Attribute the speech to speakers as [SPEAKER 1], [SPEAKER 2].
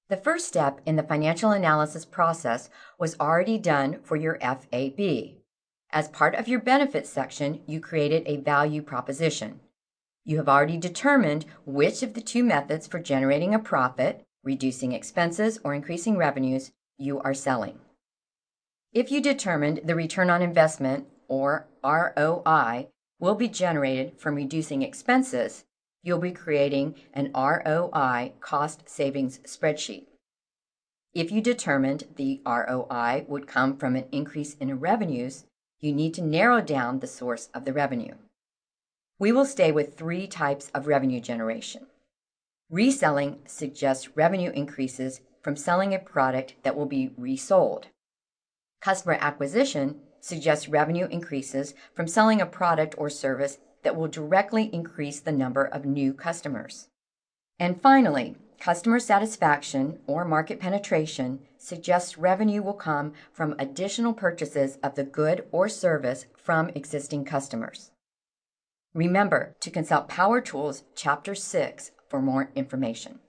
[SPEAKER 1] The first step in the financial analysis process was already done for your FAB. As part of your benefits section, you created a value proposition. You have already determined which of the two methods for generating a profit, reducing expenses or increasing revenues, you are selling. If you determined the return on investment, or ROI, will be generated from reducing expenses, you'll be creating an ROI cost savings spreadsheet. If you determined the ROI would come from an increase in revenues, you need to narrow down the source of the revenue. We will stay with 3 types of revenue generation. Reselling suggests revenue increases from selling a product that will be resold. Customer acquisition suggests revenue increases from selling a product or service that will directly increase the number of new customers. And finally, customer satisfaction or market penetration suggests revenue will come from additional purchases of the good or service from existing customers. Remember to consult Power Tools Chapter 6 for more information.